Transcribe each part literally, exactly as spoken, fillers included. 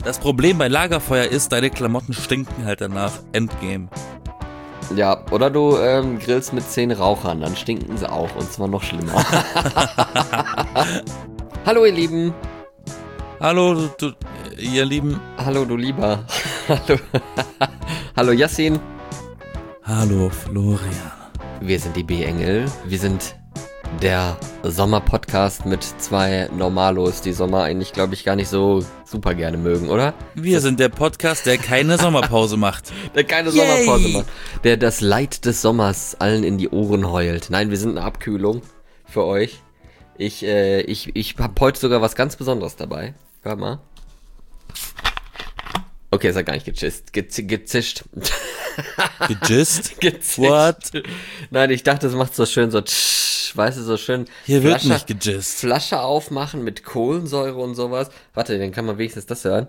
Das Problem bei Lagerfeuer ist, deine Klamotten stinken halt danach. Endgame. Ja, oder du ähm, grillst mit zehn Rauchern, dann stinken sie auch und zwar noch schlimmer. Hallo ihr Lieben. Hallo, du, du, ihr Lieben. Hallo du Lieber. Hallo. Hallo Yassin. Hallo Florian. Wir sind die B-Engel. Wir sind der Sommer-Podcast mit zwei Normalos, die Sommer eigentlich, glaube ich, gar nicht so super gerne mögen, oder? Wir sind der Podcast, der keine Sommerpause macht. Der keine Yay. Sommerpause macht. Der das Leid des Sommers allen in die Ohren heult. Nein, wir sind eine Abkühlung für euch. Ich, äh, ich, ich habe heute sogar was ganz Besonderes dabei. Hör mal. Okay, ist ja gar nicht gechist. Gez- gezischt. Gejist? Gezischt. What? Nein, ich dachte, das macht so schön so tsch, weißt du, so schön. Hier wird Flasche, nicht gejist. Flasche aufmachen mit Kohlensäure und sowas. Warte, dann kann man wenigstens das hören.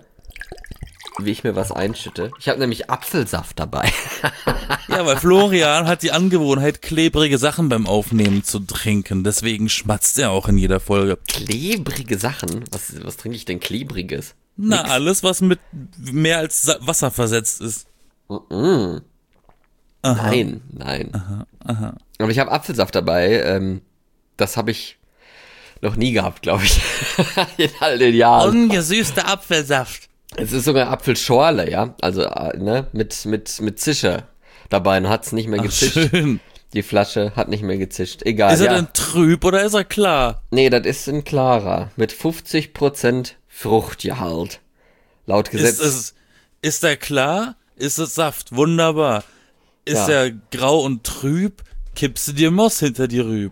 Wie ich mir was einschütte. Ich habe nämlich Apfelsaft dabei. Ja, weil Florian hat die Angewohnheit, klebrige Sachen beim Aufnehmen zu trinken. Deswegen schmatzt er auch in jeder Folge. Klebrige Sachen? Was, was trinke ich denn Klebriges? Na, Nix. alles, was mit mehr als Sa- Wasser versetzt ist. Mm. Aha. Nein, nein. Aha, aha. Aber ich habe Apfelsaft dabei. Ähm, das habe ich noch nie gehabt, glaube ich. In all den Jahren. Ungesüßter Apfelsaft. Es ist sogar Apfelschorle, ja. Also, äh, ne, mit, mit, mit Zischer dabei. Und hat's nicht mehr Ach, gezischt. schön. Die Flasche hat nicht mehr gezischt. Egal. Ist er ja. denn trüb oder ist er klar? Nee, das ist ein klarer. Mit fünfzig Prozent Fruchtgehalt. Laut Gesetz. Ist, es, ist er klar? Ist es Saft? Wunderbar. Ist Ja. er grau und trüb? Kippst du dir Moss hinter die Rüb.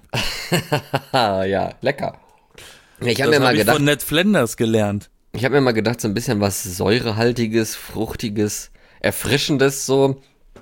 Ah, ja, lecker. Ich habe Das mir mal habe ich gedacht, von Ned Flanders gelernt. ich habe mir mal gedacht, so ein bisschen was säurehaltiges, fruchtiges, erfrischendes so.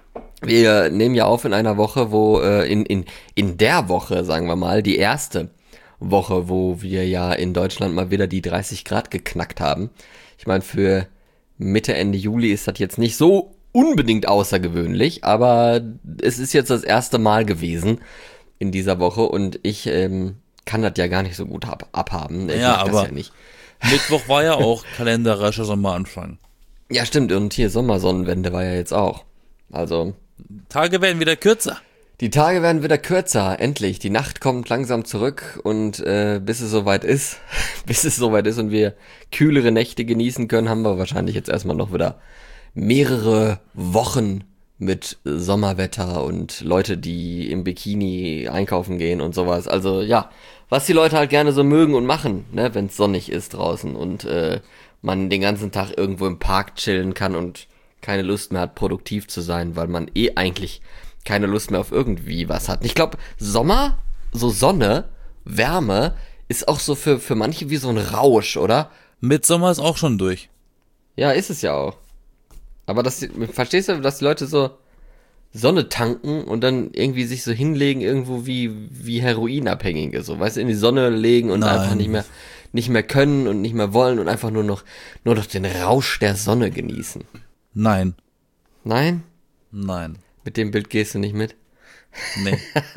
Wir nehmen ja auf in einer Woche, wo äh, in in in der Woche, sagen wir mal, die erste Woche, wo wir ja in Deutschland mal wieder die dreißig Grad geknackt haben. Ich meine, für Mitte, Ende Juli ist das jetzt nicht so unbedingt außergewöhnlich, aber es ist jetzt das erste Mal gewesen in dieser Woche und ich ähm, kann das ja gar nicht so gut ab abhaben. Ich Ja, mag das aber- ja nicht. Mittwoch war ja auch kalenderischer Sommeranfang. Ja, stimmt. Und hier Sommersonnenwende war ja jetzt auch. Also, Tage werden wieder kürzer. die Tage werden wieder kürzer, endlich. Die Nacht kommt langsam zurück und äh, bis es soweit ist, bis es soweit ist und wir kühlere Nächte genießen können, haben wir wahrscheinlich jetzt erstmal noch wieder mehrere Wochen mit Sommerwetter und Leute, die im Bikini einkaufen gehen und sowas. Also ja, was die Leute halt gerne so mögen und machen, ne, wenn es sonnig ist draußen und äh, man den ganzen Tag irgendwo im Park chillen kann und keine Lust mehr hat, produktiv zu sein, weil man eh eigentlich keine Lust mehr auf irgendwie was hat. Und ich glaube, Sommer, so Sonne, Wärme, ist auch so für, für manche wie so ein Rausch, oder? Mitsommer ist auch schon durch. Ja, ist es ja auch. Aber das, verstehst du, dass die Leute so Sonne tanken und dann irgendwie sich so hinlegen, irgendwo wie, wie Heroinabhängige, so, weißt du, in die Sonne legen und Nein. einfach nicht mehr, nicht mehr können und nicht mehr wollen und einfach nur noch, nur noch den Rausch der Sonne genießen. Nein. Nein? Nein. Mit dem Bild gehst du nicht mit? Nee.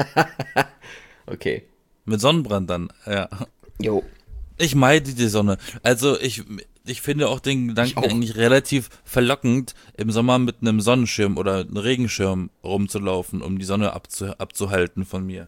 Okay. Mit Sonnenbrand dann, ja. Jo. Ich meide die Sonne. Also ich, ich finde auch den Gedanken Ich auch. eigentlich relativ verlockend, im Sommer mit einem Sonnenschirm oder einem Regenschirm rumzulaufen, um die Sonne abzu, abzuhalten von mir.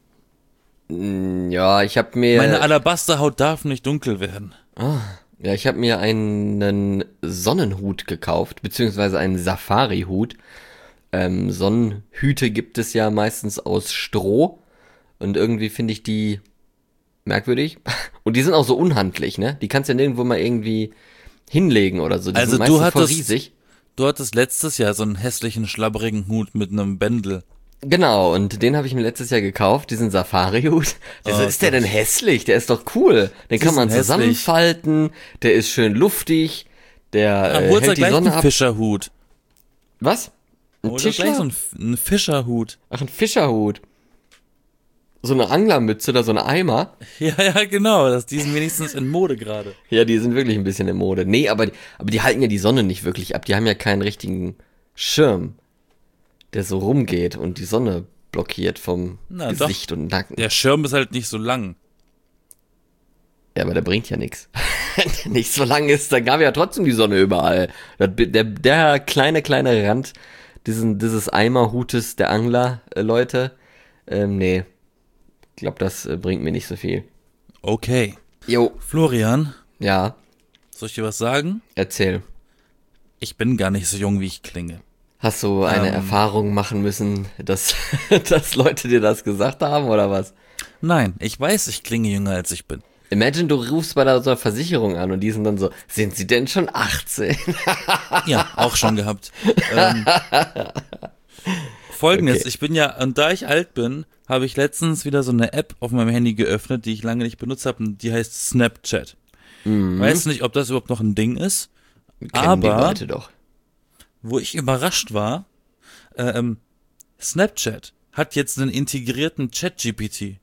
Ja, ich habe mir... Meine Alabasterhaut darf nicht dunkel werden. Ja, ich habe mir einen Sonnenhut gekauft, beziehungsweise einen Safari-Hut. Ähm, Sonnenhüte gibt es ja meistens aus Stroh und irgendwie finde ich die merkwürdig. Und die sind auch so unhandlich, ne? Die kannst du ja nirgendwo mal irgendwie hinlegen oder so. Die Also sind du meistens voll hattest- riesig. Du hattest letztes Jahr so einen hässlichen, schlabberigen Hut mit einem Bändel. Genau, und den habe ich mir letztes Jahr gekauft, diesen Safari-Hut. Wieso Oh ist der Gott. denn hässlich? Der ist doch cool. Den Die kann man sind hässlich. zusammenfalten, der ist schön luftig, der Ah, äh, holst du hält die gleich Sonne einen ab. Fischerhut. Was? Ein Holst du Tischler? gleich so einen, F- einen Fischerhut. Ach, ein Fischerhut. So eine Anglermütze oder so ein Eimer. Ja, ja, genau. Das, die sind wenigstens in Mode gerade. Ja, die sind wirklich ein bisschen in Mode. Nee, aber, aber die halten ja die Sonne nicht wirklich ab. Die haben ja keinen richtigen Schirm, der so rumgeht und die Sonne blockiert vom Na, Gesicht und Nacken. Der Schirm ist halt nicht so lang. Ja, aber der bringt ja nichts. Nicht so lange ist, dann gab ja trotzdem die Sonne überall. Der, der, der kleine, kleine Rand diesen, dieses Eimerhutes der Angler, äh, Leute, ähm, nee. Ich glaube, das äh, bringt mir nicht so viel. Okay. Jo. Florian, Ja, soll ich dir was sagen? erzähl. Ich bin gar nicht so jung, wie ich klinge. Hast du eine Ähm. Erfahrung machen müssen, dass, dass Leute dir das gesagt haben, oder was? Nein, ich weiß, ich klinge jünger, als ich bin. Imagine, du rufst bei der, so einer Versicherung an und die sind dann so, sind sie denn schon achtzehn? Ja, auch schon gehabt. ähm, Folgendes, Okay. ich bin ja, und da ich alt bin, habe ich letztens wieder so eine App auf meinem Handy geöffnet, die ich lange nicht benutzt habe, und die heißt Snapchat. Mhm. Weiß nicht, ob das überhaupt noch ein Ding ist, Kennen die aber Leute doch. wo ich überrascht war, ähm, Snapchat hat jetzt einen integrierten Chat-G P T.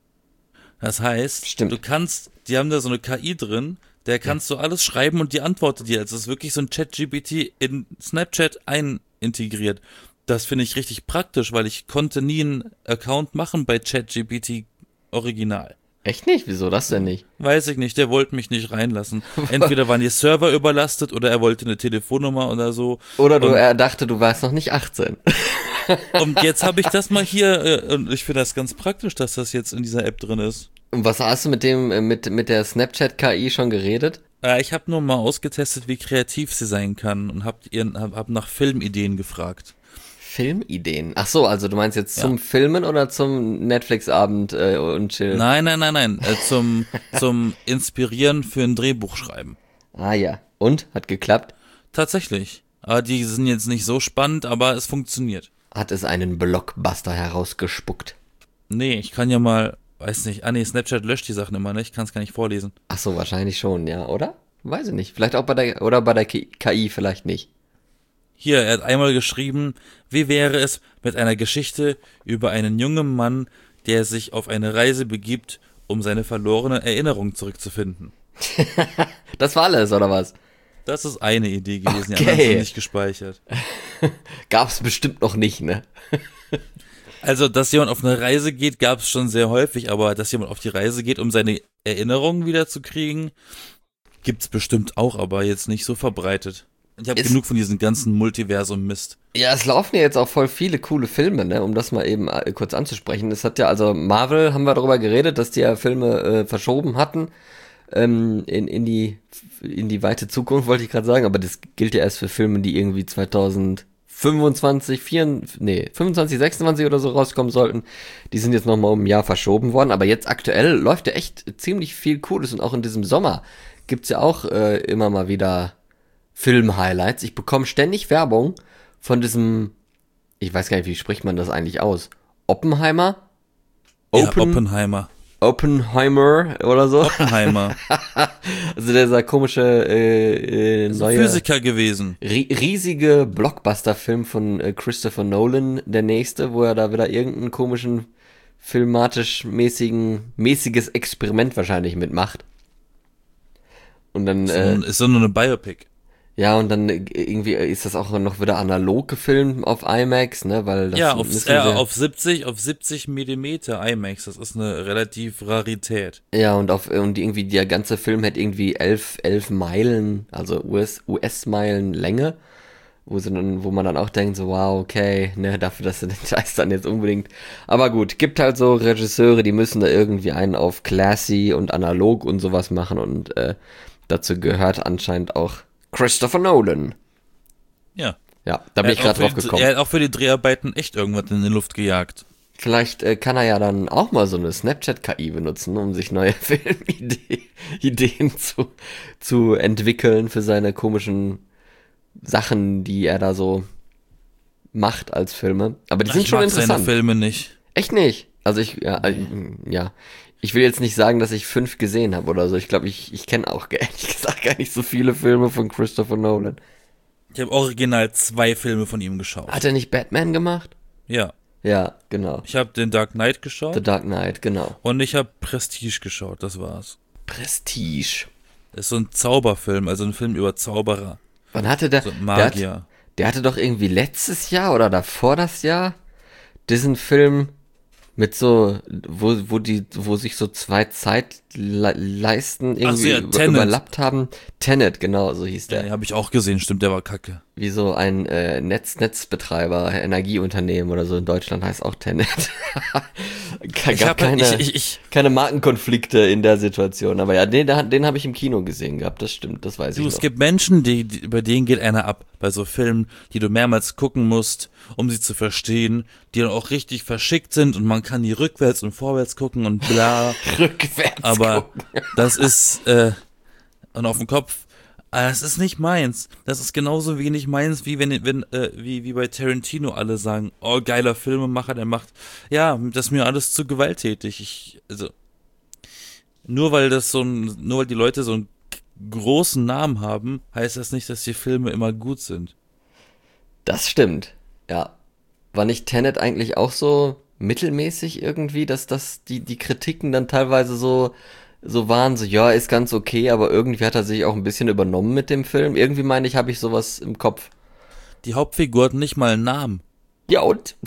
Das heißt, Stimmt. du kannst, die haben da so eine K I drin, der kannst du alles schreiben und die antwortet dir. Also es ist wirklich so ein Chat-G P T in Snapchat ein integriert. Das finde ich richtig praktisch, weil ich konnte nie einen Account machen bei Chat G P T Original. Echt nicht? Wieso das denn nicht? Weiß ich nicht, der wollte mich nicht reinlassen. Entweder waren die Server überlastet oder er wollte eine Telefonnummer oder so. Oder du, Und- er dachte, du warst noch nicht achtzehn. Und jetzt habe ich das mal hier, äh, und ich finde das ganz praktisch, dass das jetzt in dieser App drin ist. Und was hast du mit dem, äh, mit, mit der Snapchat-K I schon geredet? Äh, ich habe nur mal ausgetestet, wie kreativ sie sein kann und habe hab, hab nach Filmideen gefragt. Filmideen. Ach so, also du meinst jetzt Ja. zum Filmen oder zum Netflix-Abend äh, und Chill? Nein, nein, nein, nein, äh, zum, zum Inspirieren für ein Drehbuch schreiben. Ah ja. Und? Hat geklappt? Tatsächlich. Aber die sind jetzt nicht so spannend, aber es funktioniert. Hat es einen Blockbuster herausgespuckt? Nee, ich kann ja mal, weiß nicht, ah nee, Snapchat löscht die Sachen immer, ne? Ich kann es gar nicht vorlesen. Ach so, wahrscheinlich schon, ja, oder? Weiß ich nicht. Vielleicht auch bei der, oder bei der K I vielleicht nicht. Hier, er hat einmal geschrieben, wie wäre es mit einer Geschichte über einen jungen Mann, der sich auf eine Reise begibt, um seine verlorene Erinnerung zurückzufinden. Das war alles, oder was? Das ist eine Idee gewesen, die Okay. anderen sind nicht gespeichert. Gab's bestimmt noch nicht, ne? Also, dass jemand auf eine Reise geht, gab es schon sehr häufig, aber dass jemand auf die Reise geht, um seine Erinnerungen wiederzukriegen, gibt's bestimmt auch, aber jetzt nicht so verbreitet. Ich habe Ist- genug von diesem ganzen Multiversum-Mist. Ja, es laufen ja jetzt auch voll viele coole Filme, ne, um das mal eben äh, kurz anzusprechen. Es hat ja, also Marvel, haben wir darüber geredet, dass die ja Filme äh, verschoben hatten, ähm, in, in die, in die weite Zukunft, wollte ich gerade sagen, aber das gilt ja erst für Filme, die irgendwie zweitausendfünfundzwanzig, vierundzwanzig, nee, fünfundzwanzig, sechsundzwanzig oder so rauskommen sollten. Die sind jetzt nochmal um ein Jahr verschoben worden, aber jetzt aktuell läuft ja echt ziemlich viel Cooles und auch in diesem Sommer gibt's ja auch äh, immer mal wieder Film-Highlights. Ich bekomme ständig Werbung von diesem, ich weiß gar nicht, wie spricht man das eigentlich aus? Oppenheimer? Ja, Open, Oppenheimer. Oppenheimer oder so. Oppenheimer. Also dieser komische äh, äh, neue Physiker gewesen. ri riesige Blockbuster-Film von äh, Christopher Nolan, der nächste, wo er da wieder irgendeinen komischen filmatisch mäßigen mäßiges Experiment wahrscheinlich mitmacht. Und dann So, äh, ist so nur eine Biopic. ja, und dann äh, irgendwie ist das auch noch wieder analog gefilmt auf IMAX, ne, weil das Ja, auf, müssen äh, sie- auf siebzig, auf siebzig Millimeter IMAX. Das ist eine relativ Rarität. ja, und auf und irgendwie der ganze Film hat irgendwie elf, elf Meilen, also U S, U S-Meilen Länge, wo sie dann, wo man dann auch denkt, so, wow, okay, ne, dafür, dass sie den Scheiß dann jetzt unbedingt, aber gut, gibt halt so Regisseure, die müssen da irgendwie einen auf classy und analog und sowas machen und äh, dazu gehört anscheinend auch Christopher Nolan. Ja. Ja, da bin Er ich hat gerade auch für drauf die- gekommen. Er hat auch für die Dreharbeiten echt irgendwas in die Luft gejagt. Vielleicht äh, kann er ja dann auch mal so eine Snapchat-K I benutzen, um sich neue Filmideen zu, zu entwickeln für seine komischen Sachen, die er da so macht als Filme. Aber die sind ich schon mag seine interessant. Filme nicht. Echt nicht? Also ich, ja, äh, ja. Ich will jetzt nicht sagen, dass ich fünf gesehen habe oder so. Ich glaube, ich, ich kenne auch ehrlich gesagt gar nicht so viele Filme von Christopher Nolan. Ich habe original zwei Filme von ihm geschaut. Hat er nicht Batman gemacht? Ja. Ja, genau. Ich habe den Dark Knight The geschaut Dark Knight, genau. und ich habe Prestige geschaut, das war's. Prestige. Das ist so ein Zauberfilm, also ein Film über Zauberer, Wann hatte der, so der, hat, Magier. der hatte doch irgendwie letztes Jahr oder davor das Jahr diesen Film Mit so, wo, wo die, wo sich so zwei Zeitleisten irgendwie so, ja, über, Tenet. überlappt haben. Tenet, genau, so hieß der. Den habe ich auch gesehen, stimmt, der war kacke. Wie so ein äh, Netz, Netzbetreiber, Energieunternehmen oder so in Deutschland heißt auch Tenet. Gab Ich hab, keine, ich, ich, ich, keine Markenkonflikte in der Situation. Aber ja, den, den habe ich im Kino gesehen gehabt, das stimmt, das weiß du, ich es noch. gibt Menschen, die, die, bei denen geht einer ab. Bei so Filmen, die du mehrmals gucken musst, um sie zu verstehen, die dann auch richtig verschickt sind und man kann die rückwärts und vorwärts gucken und bla. Rückwärts Aber gucken. das ist, äh, und auf dem Kopf, äh, das ist nicht meins. Das ist genauso wenig meins, wie wenn, wenn, äh, wie, wie bei Tarantino alle sagen, oh, geiler Filmemacher, der macht, ja, das ist mir alles zu gewalttätig. Ich, also, nur weil das so ein, nur weil die Leute so einen großen Namen haben, heißt das nicht, dass die Filme immer gut sind. Das stimmt, ja. War nicht Tenet eigentlich auch so mittelmäßig irgendwie, dass das die, die Kritiken dann teilweise so, so waren, so, ja, ist ganz okay, aber irgendwie hat er sich auch ein bisschen übernommen mit dem Film. Irgendwie meine ich, habe ich sowas im Kopf. Die Hauptfigur hat nicht mal einen Namen. Ja und?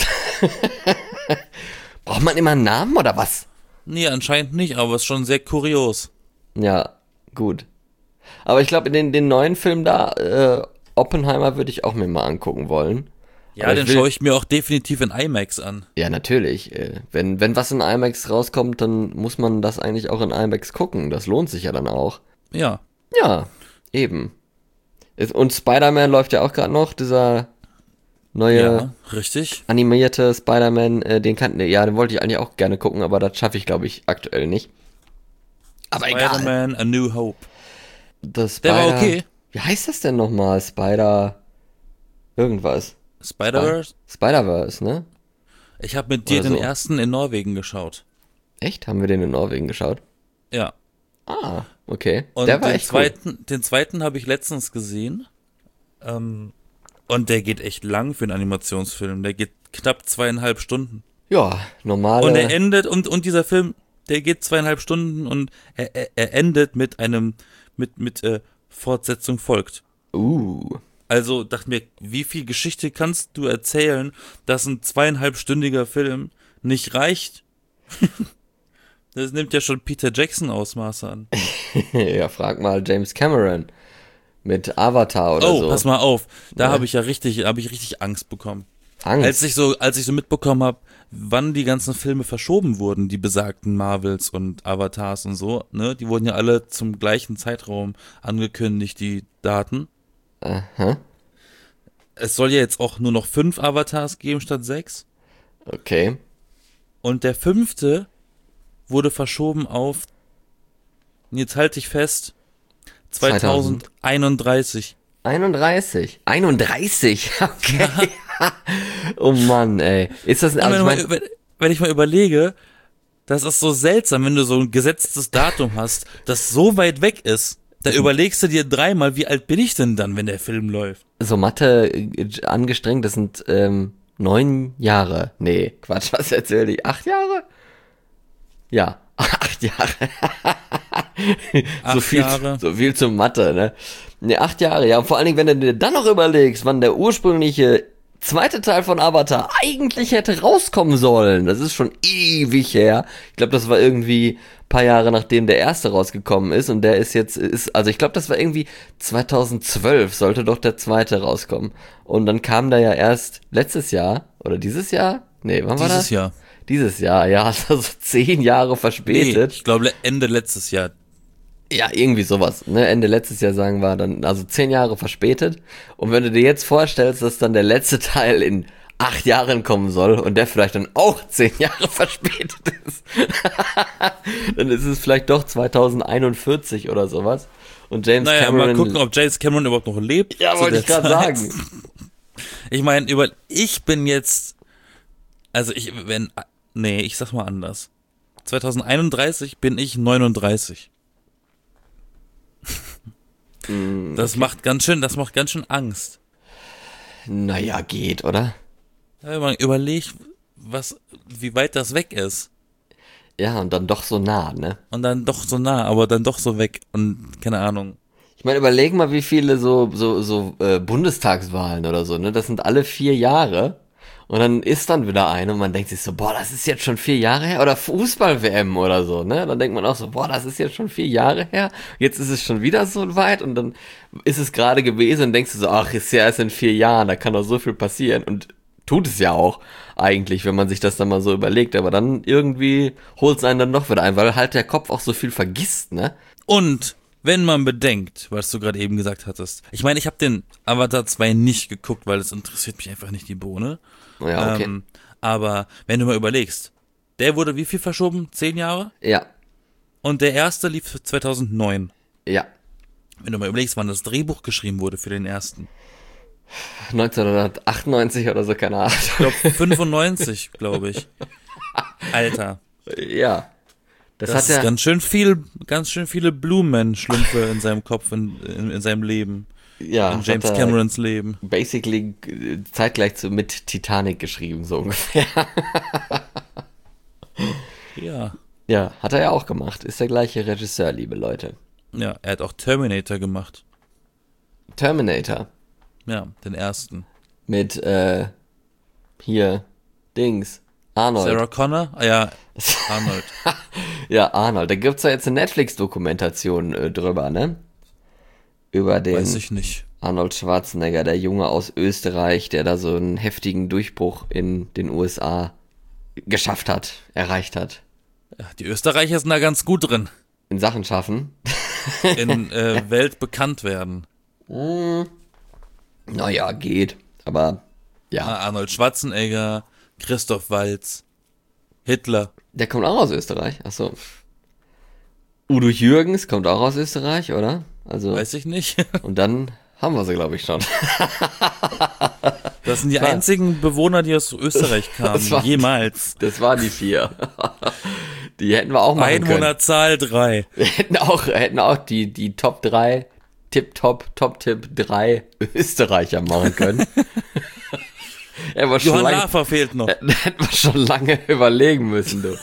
Braucht man immer einen Namen oder was? Nee, anscheinend nicht, aber ist schon sehr kurios. Ja, gut. Aber ich glaube, in den, den neuen Film da, äh, Oppenheimer würde ich auch mir mal angucken wollen. Ja, Aber den ich will- schaue ich mir auch definitiv in IMAX an. Ja, natürlich. Äh, Wenn, wenn was in IMAX rauskommt, dann muss man das eigentlich auch in IMAX gucken. Das lohnt sich ja dann auch. Ja. Ja, eben. Ist- Und Spider-Man läuft ja auch gerade noch, dieser neue Ja, richtig. animierte Spider-Man, äh, den kannten, ja, den wollte ich eigentlich auch gerne gucken, aber das schaffe ich, glaube ich, aktuell nicht. Aber egal. Spider-Man A New Hope. Das Der war Spider- okay. Wie heißt das denn nochmal? Spider... Irgendwas. Spider-Verse? Spider-Verse, ne? Ich habe mit dir Oder den so. ersten in Norwegen geschaut. Echt? Haben wir den in Norwegen geschaut? Ja. Ah, okay. Und Der war den echt cool. zweiten, den zweiten habe ich letztens gesehen. Ähm, und der geht echt lang für einen Animationsfilm. Der geht knapp zweieinhalb Stunden. Ja, normale... Und er endet, und, und dieser Film, der geht zweieinhalb Stunden und er, er, er endet mit einem, mit, mit, äh, Fortsetzung folgt. uh, Also dachte mir, wie viel Geschichte kannst du erzählen, dass ein zweieinhalbstündiger Film nicht reicht? Das nimmt ja schon Peter Jackson Ausmaße an. ja, frag mal James Cameron mit Avatar oder Oh, so. pass mal auf, da Ja. habe ich ja richtig, habe ich richtig Angst bekommen. Angst. Als ich so, als ich so mitbekommen habe, wann die ganzen Filme verschoben wurden, die besagten Marvels und Avatars und so, ne, die wurden ja alle zum gleichen Zeitraum angekündigt, die Daten. Aha, Es soll ja jetzt auch nur noch fünf Avatars geben statt sechs. okay. Und der fünfte wurde verschoben auf, jetzt halte ich fest, zweitausendeinunddreißig. einunddreißig. einunddreißig, okay. oh Mann, ey. Ist das, Und also wenn, ich du mein, mal, wenn ich mal überlege, das ist so seltsam, wenn du so ein gesetztes Datum hast, das so weit weg ist, da überlegst du dir dreimal, wie alt bin ich denn dann, wenn der Film läuft? so Mathe äh, angestrengt, das sind ähm, neun Jahre. Nee, Quatsch, was erzähl ich? Acht Jahre? Ja, acht Jahre. so Acht viel, Jahre. So viel zum Mathe, ne? Ne, acht Jahre, ja. Und vor allen Dingen, wenn du dir dann noch überlegst, wann der ursprüngliche zweite Teil von Avatar eigentlich hätte rauskommen sollen. Das ist schon ewig her. Ich glaube, das war irgendwie paar Jahre nachdem der erste rausgekommen ist und der ist jetzt, ist, also ich glaube, das war irgendwie zweitausendzwölf sollte doch der zweite rauskommen. Und dann kam da ja erst letztes Jahr, oder dieses Jahr? Nee, wann war das? Dieses Jahr. Dieses Jahr, ja, also zehn Jahre Nee, verspätet. ich glaube Ende letztes Jahr. Ja, irgendwie sowas, ne, Ende letztes Jahr sagen wir dann, also zehn Jahre verspätet. Und wenn du dir jetzt vorstellst, dass dann der letzte Teil in acht Jahren kommen soll und der vielleicht dann auch zehn Jahre verspätet ist, dann ist es vielleicht doch zweitausendeinundvierzig oder sowas. Und James Naja, Cameron... mal gucken, ob James Cameron überhaupt noch lebt. ja, zu wollte der ich gerade Zeit. sagen. Ich meine, über, ich bin jetzt, also ich, wenn, nee, ich sag mal anders. zweitausendeinunddreißig bin ich neununddreißig. Das macht ganz schön, das macht ganz schön Angst. Naja, geht, oder? Ja, wenn man überlegt, was, wie weit das weg ist. Ja, und dann doch so nah, ne? Und dann doch so nah, aber dann doch so weg. Und keine Ahnung. Ich meine, überleg mal, wie viele so, so, so äh, Bundestagswahlen oder so, ne? Das sind alle vier Jahre. Und dann ist dann wieder eine und man denkt sich so, boah, das ist jetzt schon vier Jahre her. Oder Fußball-W M oder so, ne? Dann denkt man auch so, boah, das ist jetzt schon vier Jahre her. Jetzt ist es schon wieder so weit und dann ist es gerade gewesen und denkst du so, ach, ist ja erst in vier Jahren, da kann doch so viel passieren. Und tut es ja auch eigentlich, wenn man sich das dann mal so überlegt. Aber dann irgendwie holt es einen dann doch wieder ein, weil halt der Kopf auch so viel vergisst, ne? Und wenn man bedenkt, was du gerade eben gesagt hattest. Ich meine, ich habe den Avatar zwei nicht geguckt, weil es interessiert mich einfach nicht die Bohne. Ja, okay. Ähm, aber wenn du mal überlegst, der wurde wie viel verschoben? Zehn Jahre? Ja, Und der erste lief zweitausendneun. ja. Wenn du mal überlegst, wann das Drehbuch geschrieben wurde für den ersten. neunzehnhundertachtundneunzig oder so, keine Ahnung. Ich glaube fünfundneunzig, glaube ich. Alter. Ja. Das, Das, hat ist ja, ganz schön viel, ganz schön viele Blumen-Schlümpfe in seinem Kopf, in, in, in seinem Leben. ja, In James hat er Camerons Leben. basically äh, zeitgleich zu, mit Titanic geschrieben, so ungefähr. Ja. Ja, hat er ja auch gemacht. Ist der gleiche Regisseur, liebe Leute. Ja, er hat auch Terminator gemacht. Terminator. Ja, den ersten. Mit, äh, hier, Dings, Arnold. Sarah Connor? Ah ja, Arnold. Ja, Arnold. Da gibt's ja jetzt eine Netflix-Dokumentation äh, drüber, ne? Über den Weiß ich nicht. Arnold Schwarzenegger, der Junge aus Österreich, der da so einen heftigen Durchbruch in den U S A geschafft hat, erreicht hat. Ja, die Österreicher sind da ganz gut drin. In Sachen schaffen. In äh, Welt bekannt werden. Naja, geht. Aber, ja. Ah, Arnold Schwarzenegger, Christoph Waltz, Hitler. Der kommt auch aus Österreich. Achso. Udo Jürgens kommt auch aus Österreich, oder? Also, Weiß ich nicht. und dann haben wir sie, glaube ich, schon. Das sind die Klar. einzigen Bewohner, die aus Österreich kamen. Das war- Jemals. Das waren die vier. Die hätten wir auch machen können. Einwohnerzahl drei. Wir hätten auch, hätten auch die, die Top drei, Tip-Top, Top-Tipp drei Österreicher machen können. Hätten wir schon Johann lange, Lafer fehlt noch. hätten wir schon lange überlegen müssen, du.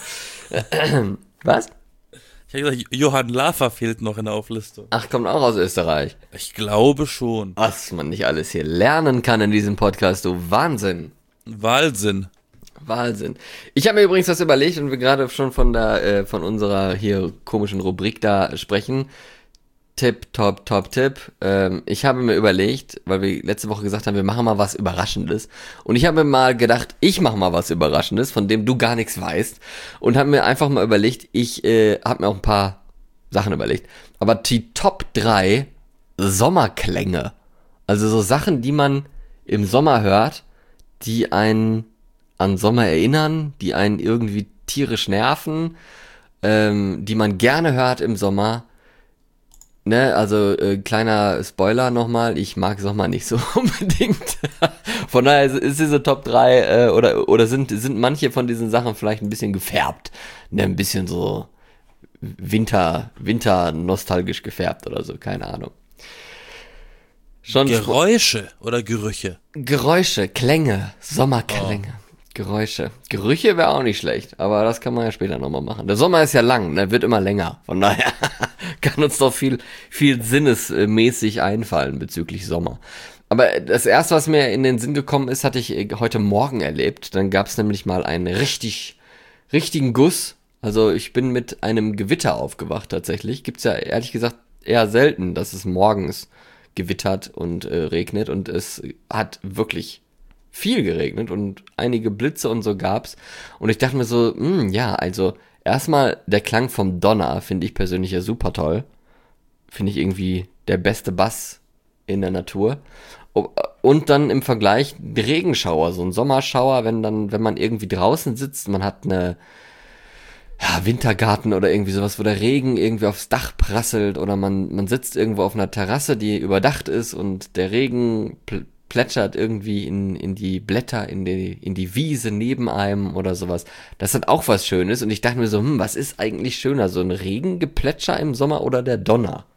Was? Ich habe gesagt, Johann Lafer fehlt noch in der Auflistung. Ach, kommt auch aus Österreich. Ich glaube schon. Was man nicht alles hier lernen kann in diesem Podcast, du Wahnsinn. Wahnsinn. Wahnsinn. Ich habe mir übrigens was überlegt und wir gerade schon von der, äh, von unserer hier komischen Rubrik da sprechen. Tipp, Top, Top, Tipp. Ähm, ich habe mir überlegt, weil wir letzte Woche gesagt haben, wir machen mal was Überraschendes. Und ich habe mir mal gedacht, ich mache mal was Überraschendes, von dem du gar nichts weißt. Und habe mir einfach mal überlegt, ich äh, habe mir auch ein paar Sachen überlegt. Aber die Top drei Sommerklänge. Also so Sachen, die man im Sommer hört, die einen an Sommer erinnern, die einen irgendwie tierisch nerven, ähm, die man gerne hört im Sommer. Ne, also äh, kleiner Spoiler nochmal, ich mag Sommer nicht so unbedingt. Von daher ist, ist diese Top drei äh, oder oder sind sind manche von diesen Sachen vielleicht ein bisschen gefärbt, ne, ein bisschen so Winter Winter nostalgisch gefärbt oder so, keine Ahnung. Schon Geräusche oder Gerüche? Geräusche, Klänge, Sommerklänge, Geräusche. Gerüche wäre auch nicht schlecht, aber das kann man ja später nochmal machen. Der Sommer ist ja lang, ne, wird immer länger. Von daher kann uns doch viel, viel sinnesmäßig einfallen bezüglich Sommer. Aber das erste, was mir in den Sinn gekommen ist, hatte ich heute Morgen erlebt. Dann gab es nämlich mal einen richtig, richtigen Guss. Also ich bin mit einem Gewitter aufgewacht tatsächlich. Gibt's ja ehrlich gesagt eher selten, dass es morgens gewittert und äh, regnet. Und es hat wirklich viel geregnet und einige Blitze und so gab's. Und ich dachte mir so, mh, ja, also erstmal der Klang vom Donner finde ich persönlich ja super toll. Finde ich irgendwie der beste Bass in der Natur. Und dann im Vergleich Regenschauer, so ein Sommerschauer, wenn dann, wenn man irgendwie draußen sitzt, man hat eine ja, Wintergarten oder irgendwie sowas, wo der Regen irgendwie aufs Dach prasselt oder man, man sitzt irgendwo auf einer Terrasse, die überdacht ist und der Regen pl- plätschert irgendwie in, in die Blätter, in die, in die Wiese neben einem oder sowas. Das hat auch was Schönes und ich dachte mir so, hm, was ist eigentlich schöner, so ein Regengeplätscher im Sommer oder der Donner?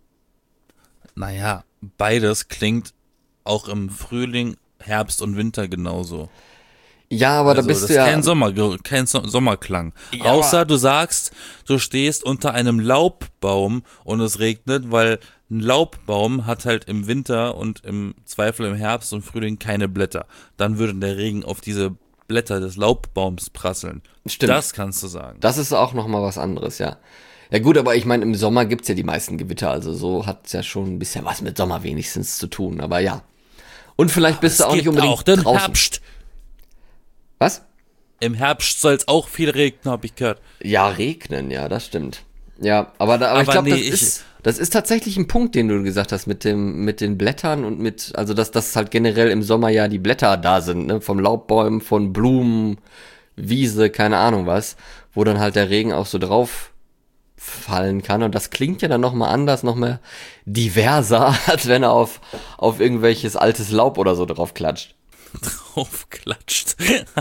Naja, beides klingt auch im Frühling, Herbst und Winter genauso. Ja, aber Also, da bist das du ist ja... kein Sommer, kein So- Sommerklang. Ja, Außer aber- du sagst, du stehst unter einem Laubbaum und es regnet, weil ein Laubbaum hat halt im Winter und im Zweifel im Herbst und Frühling keine Blätter. Dann würde der Regen auf diese Blätter des Laubbaums prasseln. Stimmt. Das kannst du sagen. Das ist auch nochmal was anderes, ja. Ja gut, aber ich meine, im Sommer gibt's ja die meisten Gewitter, also so hat's ja schon ein bisschen was mit Sommer wenigstens zu tun, aber ja. Und vielleicht bist du auch nicht unbedingt auch den draußen. Herbst. Was? Im Herbst soll es auch viel regnen, habe ich gehört. Ja, regnen, ja, das stimmt. Ja, aber, da, aber, Aber ich glaube, nee, das, ich- ist, das ist tatsächlich ein Punkt, den du gesagt hast mit dem mit den Blättern und mit, also dass das halt generell im Sommer ja die Blätter da sind, ne, vom Laubbäumen, von Blumen, Wiese, keine Ahnung was, wo dann halt der Regen auch so drauf fallen kann und das klingt ja dann nochmal anders, nochmal diverser, als wenn er auf, auf irgendwelches altes Laub oder so drauf klatscht. Draufklatscht.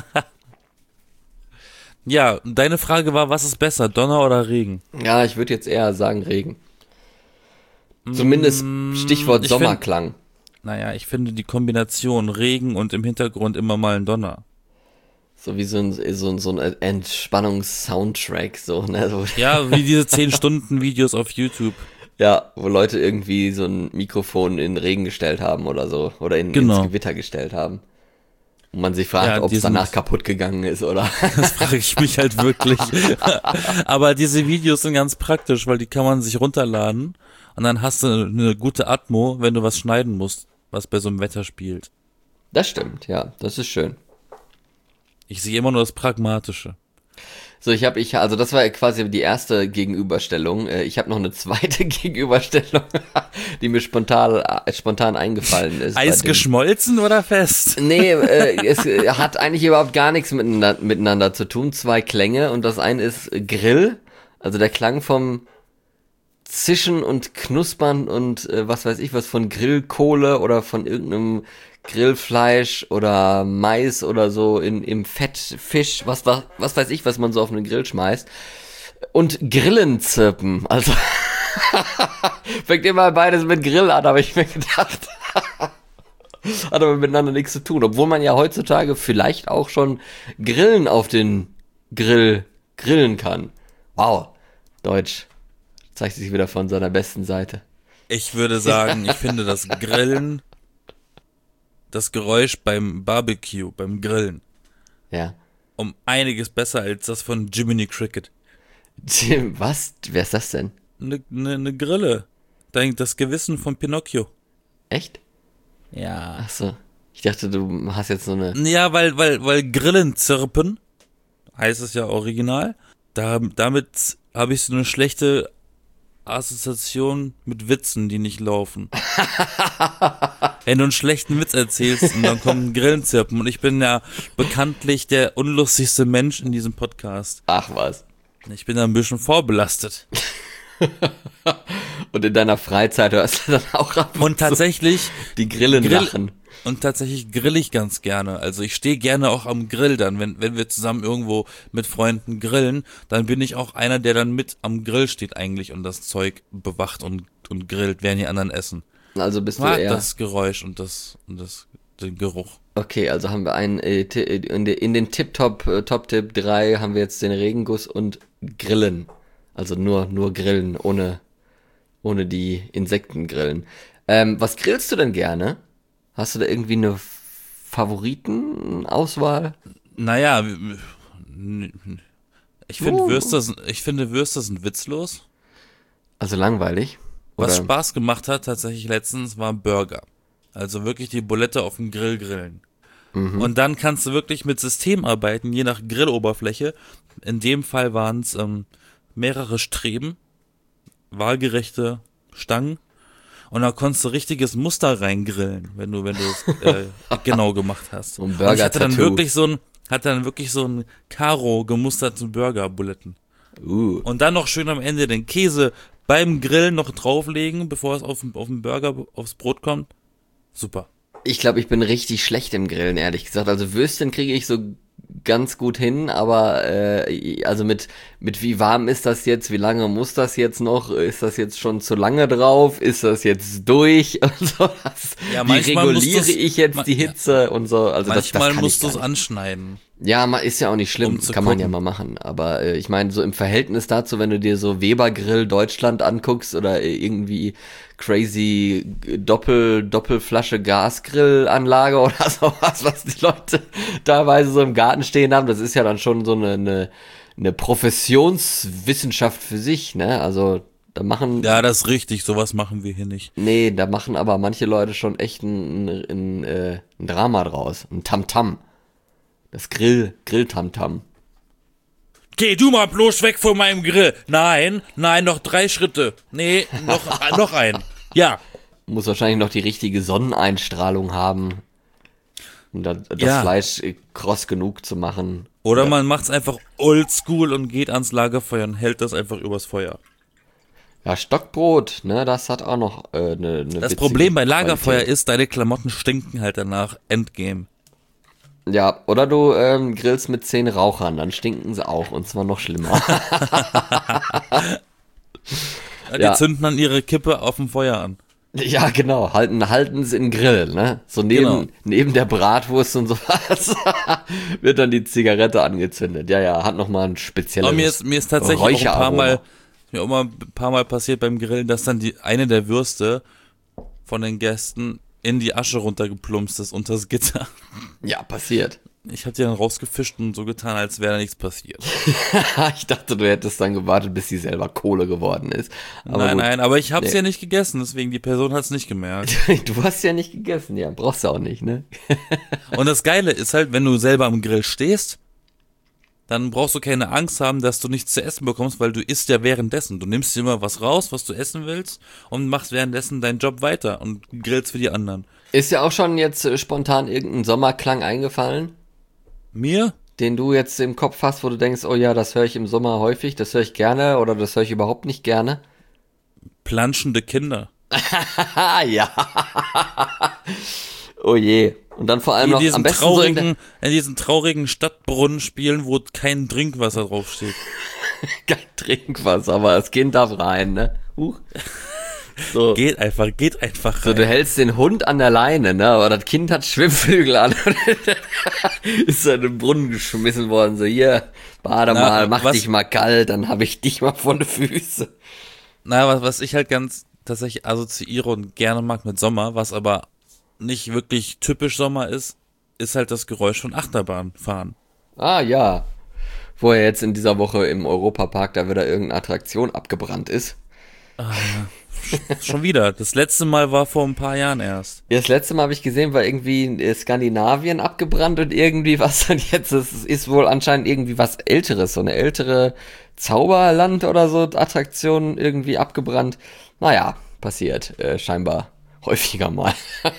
Ja, deine Frage war, was ist besser, Donner oder Regen? Ja, ich würde jetzt eher sagen Regen. Zumindest Stichwort ich Sommerklang. Naja, ich finde die Kombination Regen und im Hintergrund immer mal ein Donner. So wie so ein, so ein, so ein Entspannungs-Soundtrack, so, ne? So, Ja, wie diese zehn Stunden Videos auf YouTube. ja, wo Leute irgendwie so ein Mikrofon in den Regen gestellt haben oder so. Oder in, Genau. ins Gewitter gestellt haben. Und man sich fragt, Ja, ob die es sind- danach kaputt gegangen ist, oder? Das frage ich mich halt wirklich. Aber diese Videos sind ganz praktisch, weil die kann man sich runterladen und dann hast du eine gute Atmo, wenn du was schneiden musst, was bei so einem Wetter spielt. Das stimmt, ja, das ist schön. Ich sehe immer nur das Pragmatische. So, ich habe, ich, also das war ja quasi die erste Gegenüberstellung. Äh, Ich habe noch eine zweite Gegenüberstellung, die mir spontan, äh, spontan eingefallen ist. bei Eis dem- geschmolzen oder fest? Nee, äh, es äh, hat eigentlich überhaupt gar nichts miteinander, miteinander zu tun. Zwei Klänge und das eine ist Grill, also der Klang vom Zischen und Knuspern und äh, was weiß ich was von Grillkohle oder von irgendeinem Grillfleisch oder Mais oder so in, im Fett, Fisch, was, was, was weiß ich, was man so auf einen Grill schmeißt. Und Grillenzirpen, also fängt immer beides mit Grill an, habe ich mir gedacht. Hat aber miteinander nichts zu tun, obwohl man ja heutzutage vielleicht auch schon Grillen auf den Grill grillen kann. Wow, Deutsch zeigt sich wieder von seiner besten Seite. Ich würde sagen, ich finde das Grillen, das Geräusch beim Barbecue, beim Grillen, Ja. um einiges besser als das von Jiminy Cricket. Jim, was? Wer ist das denn? Eine ne, ne Grille. Dein, das Gewissen von Pinocchio. Echt? Ja. Ach so. Ich dachte, du hast jetzt so eine... Ja, weil, weil, weil Grillen zirpen, heißt es ja original, da, damit habe ich so eine schlechte Assoziation mit Witzen, die nicht laufen. Wenn du einen schlechten Witz erzählst und dann kommt ein Grillenzirpen und ich bin ja bekanntlich der unlustigste Mensch in diesem Podcast. Ach was. Ich bin da ein bisschen vorbelastet. Und in deiner Freizeit hörst du dann auch ab Und tatsächlich die Grillen Grill- lachen. Und tatsächlich grill ich ganz gerne. Also ich stehe gerne auch am Grill dann, wenn, wenn wir zusammen irgendwo mit Freunden grillen, dann bin ich auch einer, der dann mit am Grill steht eigentlich und das Zeug bewacht und, und grillt, während die anderen essen. Also bist Ich du mag eher... das Geräusch und das, und das, den Geruch. Okay, also haben wir einen, äh, ti- in, de, in den Tip-Top, äh, Top-Tipp drei haben wir jetzt den Regenguss und Grillen. Also nur, nur Grillen, ohne, ohne die Insektengrillen. Ähm, was grillst du denn gerne? Hast du da irgendwie eine Favoritenauswahl? Naja, ich finde Oh. Würste, sind- ich finde Würste sind witzlos. Also langweilig? Was Oder- Spaß gemacht hat tatsächlich letztens war Burger. Also wirklich die Bulette auf dem Grill grillen. Mhm. Und dann kannst du wirklich mit System arbeiten, je nach Grilloberfläche. In dem Fall waren es ähm, mehrere Streben, waagerechte Stangen. Und da konntest du richtiges Muster reingrillen, wenn du, wenn du es äh, genau gemacht hast. So ein Und ich hatte dann Burger-Tattoo. wirklich so ein, hatte dann wirklich so ein Karo gemusterten Burger-Buletten. Uh. Und dann noch schön am Ende den Käse beim Grillen noch drauflegen, bevor es auf, auf den Burger, aufs Brot kommt. Super. Ich glaube, ich bin richtig schlecht im Grillen, ehrlich gesagt. Also Würstchen kriege ich so ganz gut hin, aber äh, also mit mit wie warm ist das jetzt? Wie lange muss das jetzt noch? Ist das jetzt schon zu lange drauf? Ist das jetzt durch? Und so, das, Ja, wie manchmal musst reguliere du's- ich jetzt ma- die Hitze und so? Also das, das Manchmal kann musst ich du gar es nicht. anschneiden. Ja, ma- ist ja auch nicht schlimm, Um zu kann man ja gucken. mal machen. Aber äh, ich meine, so im Verhältnis dazu, wenn du dir so Weber Grill Deutschland anguckst oder äh, irgendwie crazy Doppel Doppelflasche Gasgrillanlage oder sowas, was die Leute teilweise so im Garten stehen haben, das ist ja dann schon so eine eine, eine Professionswissenschaft für sich, ne? Also da machen, Ja, das ist richtig, sowas machen wir hier nicht. nee, da machen aber manche Leute schon echt ein, ein, ein, äh, ein Drama draus, ein Tamtam. Das Grill, Grill-Tamtam. Geh du mal bloß weg von meinem Grill. Nein, nein, noch drei Schritte. Nee, noch, äh, noch ein. Ja. Muss wahrscheinlich noch die richtige Sonneneinstrahlung haben, um da, das Ja. Fleisch äh, kross genug zu machen. Oder Ja. man macht's einfach oldschool und geht ans Lagerfeuer und hält das einfach übers Feuer. Ja, Stockbrot, ne, das hat auch noch äh, eine, eine Das witzige Problem bei Lagerfeuer Qualität. ist, deine Klamotten stinken halt danach. Endgame. Ja, oder du ähm, grillst mit zehn Rauchern, dann stinken sie auch und zwar noch schlimmer. Ja, die Ja. zünden dann ihre Kippe auf dem Feuer an. Ja, genau, halten, halten sie in Grill, ne? So neben, Genau. neben der Bratwurst und sowas wird dann die Zigarette angezündet. Ja, ja, hat nochmal ein spezielles Aber mir ist, mir ist tatsächlich auch ein paar Räucheraroma. Mal, mir auch mal ein paar Mal passiert beim Grillen, dass dann die eine der Würste von den Gästen in die Asche runtergeplumpst ist unter das Gitter. Ja, passiert. Ich hab die dann rausgefischt und so getan, als wäre da nichts passiert. Ich dachte, du hättest dann gewartet, bis sie selber Kohle geworden ist. Aber nein, gut. nein, aber ich hab's Nee. ja nicht gegessen, deswegen die Person hat's nicht gemerkt. Du hast ja nicht gegessen, ja, brauchst du auch nicht, ne? Und das Geile ist halt, wenn du selber am Grill stehst, dann brauchst du keine Angst haben, dass du nichts zu essen bekommst, weil du isst ja währenddessen. Du nimmst dir immer was raus, was du essen willst und machst währenddessen deinen Job weiter und grillst für die anderen. Ist ja auch schon jetzt äh, spontan irgendein Sommerklang eingefallen, Mir? den du jetzt im Kopf hast, wo du denkst, oh ja, das höre ich im Sommer häufig, das höre ich gerne oder das höre ich überhaupt nicht gerne? Planschende Kinder. Ah, ja. Oh je. Und dann vor allem Die in noch am diesen besten so in der, traurigen, in diesen traurigen Stadtbrunnen spielen, wo kein Trinkwasser draufsteht. kein Trinkwasser, aber das Kind darf rein, ne? Huch. So. Geht einfach, geht einfach So, rein. du hältst den Hund an der Leine, ne? Aber das Kind hat Schwimmflügel an. Ist dann in den Brunnen geschmissen worden. So, hier, bade Na, mal, mach was- dich mal kalt, dann hab ich dich mal vor den Füße. Na, was, was ich halt ganz tatsächlich assoziiere und gerne mag mit Sommer, was aber nicht wirklich typisch Sommer ist, ist halt das Geräusch von Achterbahnfahren. Ah, ja. Wo er jetzt in dieser Woche im Europapark da wieder irgendeine Attraktion abgebrannt ist. Schon wieder. Das letzte Mal war vor ein paar Jahren erst. Ja, das letzte Mal habe ich gesehen, war irgendwie in Skandinavien abgebrannt und irgendwie was und jetzt ist, ist wohl anscheinend irgendwie was Älteres, so eine ältere Zauberland oder so Attraktion irgendwie abgebrannt. Naja, passiert, äh, scheinbar häufiger mal.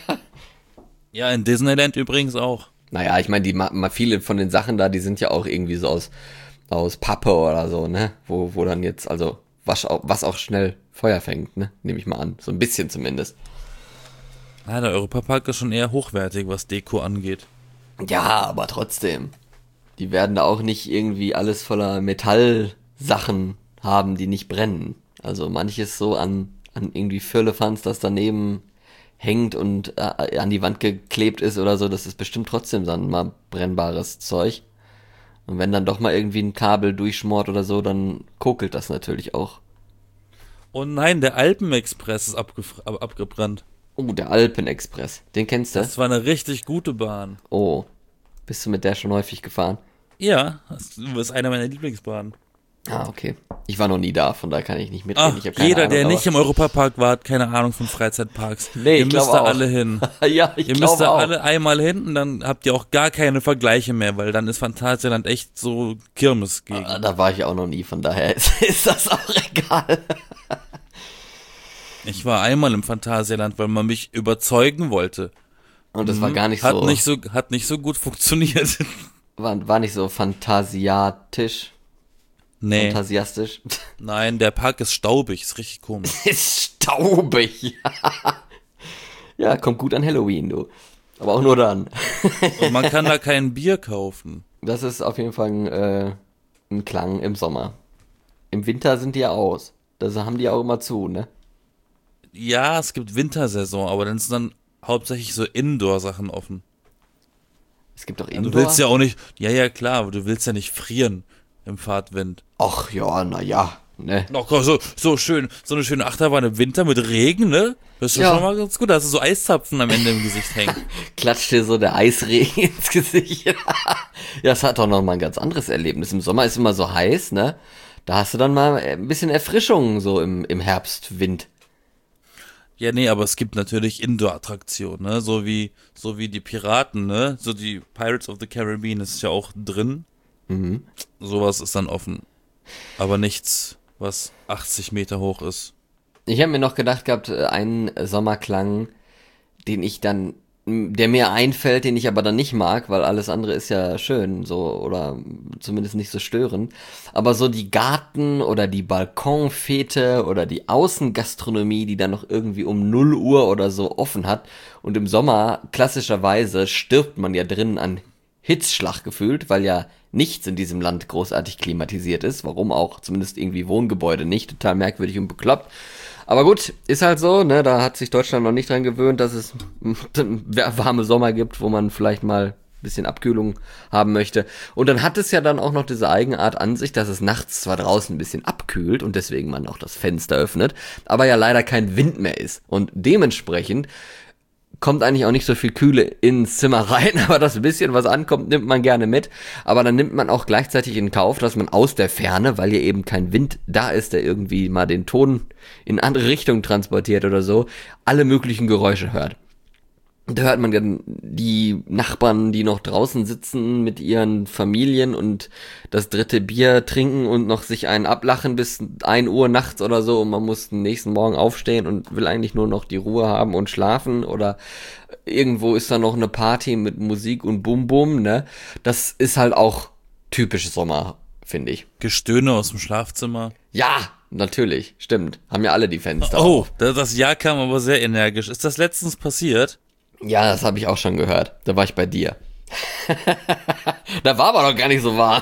Ja, in Disneyland übrigens auch. Naja, ich meine, die ma- ma- viele von den Sachen da, die sind ja auch irgendwie so aus, aus Pappe oder so, ne? Wo, wo dann jetzt, also was auch, was auch schnell Feuer fängt, ne? Nehme ich mal an. So ein bisschen zumindest. Ja, der Europapark ist schon eher hochwertig, was Deko angeht. Ja, aber trotzdem. Die werden da auch nicht irgendwie alles voller Metallsachen haben, die nicht brennen. Also manches so an, an irgendwie Firlefanz, das daneben hängt und äh, an die Wand geklebt ist oder so, das ist bestimmt trotzdem dann mal brennbares Zeug. Und wenn dann doch mal irgendwie ein Kabel durchschmort oder so, dann kokelt das natürlich auch. Und nein, der Alpenexpress ist abgef- ab- abgebrannt. Oh, der Alpenexpress. Den kennst du? Das war eine richtig gute Bahn. Oh. Bist du mit der schon häufig gefahren? Ja, das ist eine meiner Lieblingsbahnen. Ah, okay. Ich war noch nie da, von daher kann ich nicht mitreden. Ach, Ich hab keine jeder, Ahnung, der aber- nicht im Europapark war, hat keine Ahnung von Freizeitparks. Nee, ihr ich müsst glaub da auch. alle hin. Ja, ich Ihr müsst glaube da auch. alle einmal hin und dann habt ihr auch gar keine Vergleiche mehr, weil dann ist Phantasialand echt so Kirmes gegen. Ah, da war ich auch noch nie, von daher ist, ist das auch egal. Ich war einmal im Phantasialand, weil man mich überzeugen wollte. Und das war gar nicht hat so, nicht so hat nicht so gut funktioniert. war, war nicht so fantasiatisch, Nee, fantasiastisch. nein, der Park ist staubig, ist richtig komisch. Ist staubig. Ja, kommt gut an Halloween, du. Aber auch nur dann. Und man kann da kein Bier kaufen. Das ist auf jeden Fall ein, äh, ein Klang im Sommer. Im Winter sind die ja aus. Das haben die ja auch immer zu, ne? Ja, es gibt Wintersaison, aber dann sind dann hauptsächlich so Indoor-Sachen offen. Es gibt doch Du Indoor. willst ja auch nicht, ja, ja, klar, aber du willst ja nicht frieren im Fahrtwind. Ach ja, naja, ne? Noch so, so schön, so eine schöne Achterbahn im Winter mit Regen, ne? Das ist Ja. schon mal ganz gut, da hast du so Eiszapfen am Ende im Gesicht hängen. Klatscht dir so der Eisregen ins Gesicht. Ja, das hat doch noch mal ein ganz anderes Erlebnis. Im Sommer ist immer so heiß, ne? Da hast du dann mal ein bisschen Erfrischung so im, im Herbstwind. Ja, nee, aber es gibt natürlich Indoor-Attraktionen, ne? So wie, so wie die Piraten, ne? So die Pirates of the Caribbean ist ja auch drin. Mhm. Sowas ist dann offen. Aber nichts, was achtzig Meter hoch ist. Ich habe mir noch gedacht gehabt, äh, einen Sommerklang, den ich dann, m, der mir einfällt, den ich aber dann nicht mag, weil alles andere ist ja schön, so, oder zumindest nicht so störend. Aber so die Garten- oder die Balkonfete oder die Außengastronomie, die dann noch irgendwie um null Uhr oder so offen hat. Und im Sommer, klassischerweise, stirbt man ja drinnen an Hitzschlag gefühlt, weil ja nichts in diesem Land großartig klimatisiert ist. Warum auch? Zumindest irgendwie Wohngebäude nicht. Total merkwürdig und bekloppt. Aber gut, ist halt so, ne? Da hat sich Deutschland noch nicht dran gewöhnt, dass es warme Sommer gibt, wo man vielleicht mal ein bisschen Abkühlung haben möchte. Und dann hat es ja dann auch noch diese Eigenart an sich, dass es nachts zwar draußen ein bisschen abkühlt und deswegen man auch das Fenster öffnet, aber ja leider kein Wind mehr ist. Und dementsprechend kommt eigentlich auch nicht so viel Kühle ins Zimmer rein, aber das bisschen, was ankommt, nimmt man gerne mit. Aber dann nimmt man auch gleichzeitig in Kauf, dass man aus der Ferne, weil hier eben kein Wind da ist, der irgendwie mal den Ton in andere Richtungen transportiert oder so, alle möglichen Geräusche hört. Da hört man dann die Nachbarn, die noch draußen sitzen mit ihren Familien und das dritte Bier trinken und noch sich einen ablachen bis ein Uhr nachts oder so und man muss den nächsten Morgen aufstehen und will eigentlich nur noch die Ruhe haben und schlafen oder irgendwo ist da noch eine Party mit Musik und Bum-Bum, ne? Das ist halt auch typisch Sommer, finde ich. Gestöhne aus dem Schlafzimmer. Ja, natürlich, stimmt. Haben ja alle die Fenster Oh, auf. das, das Ja kam aber sehr energisch. Ist das letztens passiert? Ja, das habe ich auch schon gehört. Da war ich bei dir. Da war aber noch gar nicht so warm.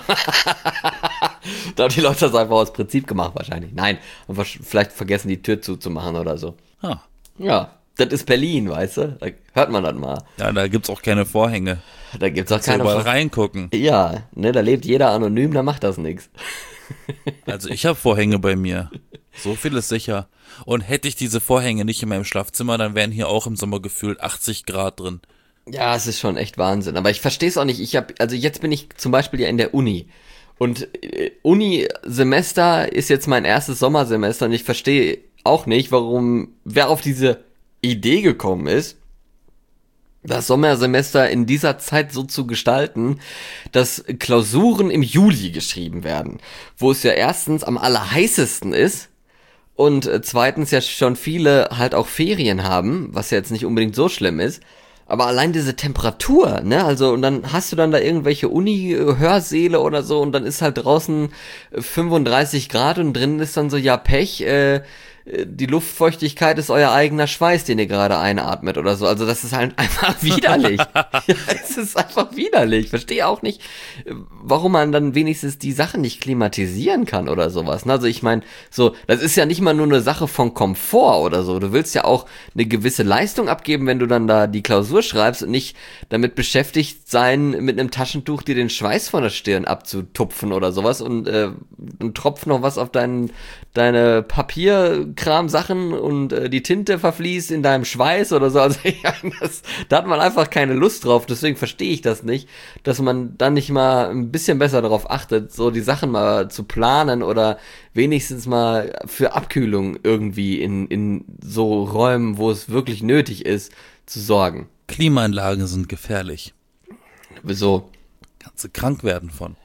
Da haben die Leute das einfach aus Prinzip gemacht wahrscheinlich. Nein, einfach vielleicht vergessen die Tür zuzumachen oder so. Ah. Ja, das ist Berlin, weißt du? Da hört man das mal. Ja, da gibt's auch keine Vorhänge. Da gibt's auch Kannst du keine... überall Ver- reingucken. Ja, ne, da lebt jeder anonym, da macht das nichts. Also ich habe Vorhänge bei mir. So viel ist sicher. Und hätte ich diese Vorhänge nicht in meinem Schlafzimmer, dann wären hier auch im Sommer gefühlt achtzig Grad drin. Ja, es ist schon echt Wahnsinn. Aber ich verstehe es auch nicht. Ich hab, also jetzt bin ich zum Beispiel ja in der Uni. Und äh, Uni-Semester ist jetzt mein erstes Sommersemester und ich verstehe auch nicht, warum, wer auf diese Idee gekommen ist, das Sommersemester in dieser Zeit so zu gestalten, dass Klausuren im Juli geschrieben werden, wo es ja erstens am allerheißesten ist und äh, zweitens ja schon viele halt auch Ferien haben, was ja jetzt nicht unbedingt so schlimm ist. Aber allein diese Temperatur, ne, also und dann hast du dann da irgendwelche Uni-Hörsäle oder so und dann ist halt draußen fünfunddreißig Grad und drinnen ist dann so, ja Pech, äh, die Luftfeuchtigkeit ist euer eigener Schweiß, den ihr gerade einatmet oder so. Also das ist halt einfach widerlich. Ja, es ist einfach widerlich. Verstehe auch nicht, warum man dann wenigstens die Sachen nicht klimatisieren kann oder sowas. Also ich meine, so, das ist ja nicht mal nur eine Sache von Komfort oder so. Du willst ja auch eine gewisse Leistung abgeben, wenn du dann da die Klausur schreibst und nicht damit beschäftigt sein, mit einem Taschentuch dir den Schweiß von der Stirn abzutupfen oder sowas und äh, ein Tropf noch was auf deinen, deine Papierkram-Sachen und äh, die Tinte verfließt in deinem Schweiß oder so. Also ja, das, da hat man einfach keine Lust drauf. Deswegen verstehe ich das nicht, dass man dann nicht mal ein bisschen besser darauf achtet, so die Sachen mal zu planen oder wenigstens mal für Abkühlung irgendwie in, in so Räumen, wo es wirklich nötig ist, zu sorgen. Klimaanlagen sind gefährlich. Wieso? Kannst du krank werden von.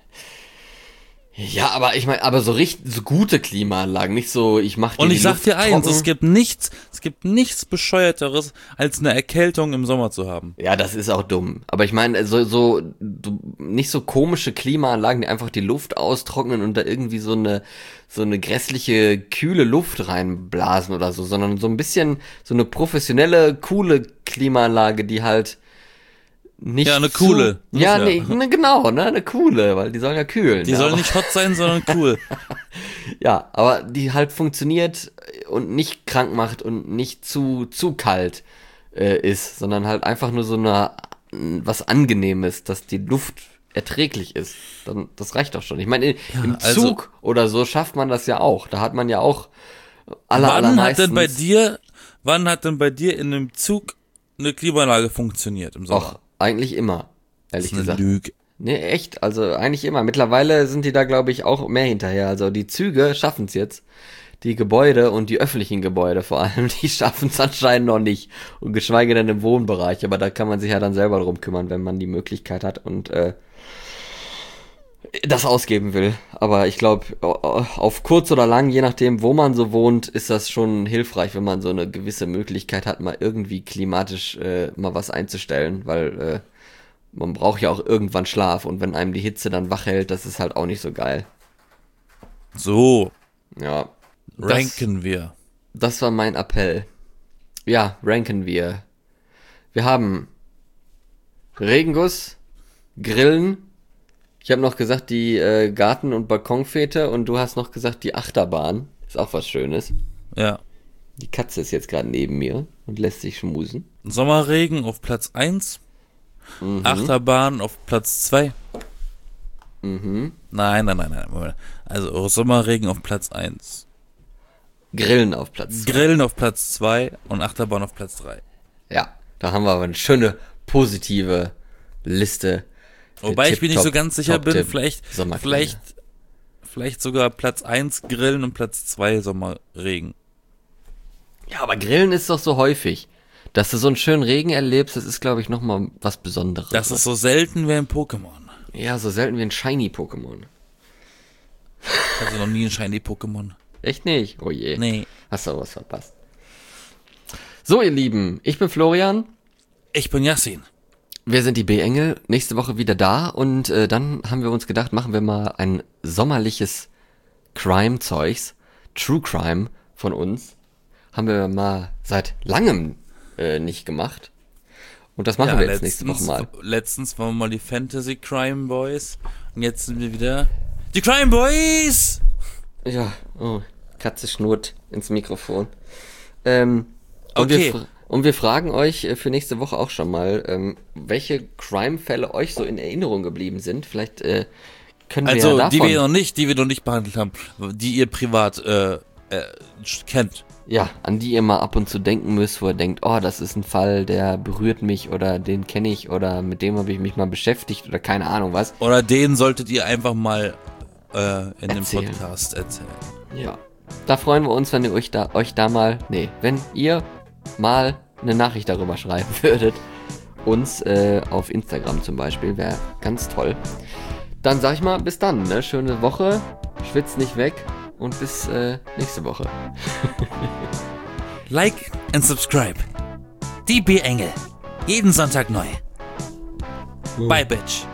Ja, aber ich meine, aber so richtig, so gute Klimaanlagen, nicht so, ich mach die Und ich die sag Luft dir eins, trocken. es gibt nichts, es gibt nichts bescheuerteres, als eine Erkältung im Sommer zu haben. Ja, das ist auch dumm. Aber ich meine, so, so, so, nicht so komische Klimaanlagen, die einfach die Luft austrocknen und da irgendwie so eine, so eine grässliche, kühle Luft reinblasen oder so, sondern so ein bisschen, so eine professionelle, coole Klimaanlage, die halt nicht Ja, eine zu- coole. Ja, Ja. nee, ne, genau, ne, eine coole, weil die sollen ja kühlen. Die ja, soll aber- nicht hot sein, sondern cool. Ja, aber die halt funktioniert und nicht krank macht und nicht zu, zu kalt äh, ist, sondern halt einfach nur so eine was Angenehmes, dass die Luft erträglich ist. Dann, das reicht doch schon. Ich meine, Ja, im also- Zug oder so schafft man das ja auch. Da hat man ja auch aller, Wann hat denn bei allermeistens- dir, wann hat denn bei dir in einem Zug eine Klimaanlage funktioniert im Sommer? Och, eigentlich immer, ehrlich das ist eine gesagt. Lüge. Nee, echt, also eigentlich immer. Mittlerweile sind die da, glaube ich, auch mehr hinterher. Also die Züge schaffen es jetzt. Die Gebäude und die öffentlichen Gebäude vor allem, die schaffen es anscheinend noch nicht. Und geschweige denn im Wohnbereich. Aber da kann man sich ja dann selber drum kümmern, wenn man die Möglichkeit hat und äh, das ausgeben will. Aber ich glaube, auf kurz oder lang, je nachdem, wo man so wohnt, ist das schon hilfreich, wenn man so eine gewisse Möglichkeit hat, mal irgendwie klimatisch äh, mal was einzustellen. Weil äh, man braucht ja auch irgendwann Schlaf. Und wenn einem die Hitze dann wach hält, das ist halt auch nicht so geil. So, Ja. ranken wir. Das war mein Appell. Ja, ranken wir. Wir haben Regenguss, Grillen. Ich habe noch gesagt die äh, Garten- und Balkonfete und du hast noch gesagt die Achterbahn. Ist auch was Schönes. Ja. Die Katze ist jetzt gerade neben mir und lässt sich schmusen. Sommerregen auf Platz eins. Mhm. Achterbahn auf Platz zwei. Mhm. Nein, nein, nein, nein. Moment. Also Sommerregen auf Platz eins. Grillen auf Platz zwei. Grillen auf Platz zwei und Achterbahn auf Platz drei. Ja, da haben wir aber eine schöne positive Liste. Wobei ich mir nicht so Tip-Top, ganz sicher bin, Top-Tipp, vielleicht, Sommerkleide. vielleicht, vielleicht sogar Platz eins Grillen und Platz zwei Sommerregen. Ja, aber Grillen ist doch so häufig. Dass du so einen schönen Regen erlebst, das ist, glaube ich, nochmal was Besonderes. Das ist so selten wie ein Pokémon. Ja, so selten wie ein Shiny-Pokémon. Also noch nie ein Shiny-Pokémon. Echt nicht? Oh je. Nee. Hast du was verpasst. So, ihr Lieben, ich bin Florian. Ich bin Yassin. Wir sind die B-Engel. Nächste Woche wieder da. Und äh, dann haben wir uns gedacht, machen wir mal ein sommerliches Crime-Zeugs. True Crime von uns. Haben wir mal seit langem äh, nicht gemacht. Und das machen wir jetzt nächste Woche mal. Letztens waren wir mal die Fantasy Crime Boys. Und jetzt sind wir wieder die Crime Boys! Ja, oh, Katze schnurrt ins Mikrofon. Ähm, und, Okay. wir fra- und wir fragen euch äh, für nächste Woche auch schon mal, ähm, welche Crime-Fälle euch so in Erinnerung geblieben sind. Vielleicht äh, können wir Also, ja die davon... wir noch nicht, die wir noch nicht behandelt haben, die ihr privat äh, äh, kennt. ja, an die ihr mal ab und zu denken müsst, wo ihr denkt, oh, das ist ein Fall, der berührt mich oder den kenne ich oder mit dem habe ich mich mal beschäftigt oder keine Ahnung was. Oder den solltet ihr einfach mal äh, in Erzählen. dem Podcast erzählen. Ja. Da freuen wir uns, wenn ihr euch da, euch da mal, nee, wenn ihr mal eine Nachricht darüber schreiben würdet. Uns äh, auf Instagram zum Beispiel, wäre ganz toll. Dann sag ich mal, bis dann, ne? Schöne Woche, schwitzt nicht weg und bis äh, nächste Woche. Like and subscribe. Die B-Engel. Jeden Sonntag neu. Bye, Bitch.